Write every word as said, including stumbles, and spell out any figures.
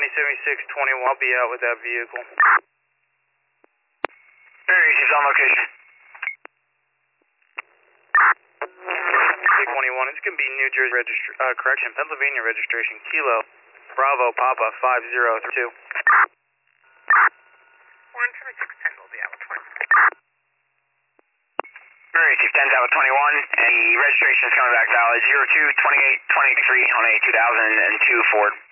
Sunny seventy-six twenty-one, I'll be out with that vehicle. Very easy, on location. twenty-one, it's going to be New Jersey registration, uh, correction, Pennsylvania registration, Kilo, Bravo, Papa, five zero two. one seventy-six ten will be out with twenty. Very easy, ten's out with twenty-one, and the registration is coming back valid zero two twenty-eight twenty-three on a two thousand two Ford.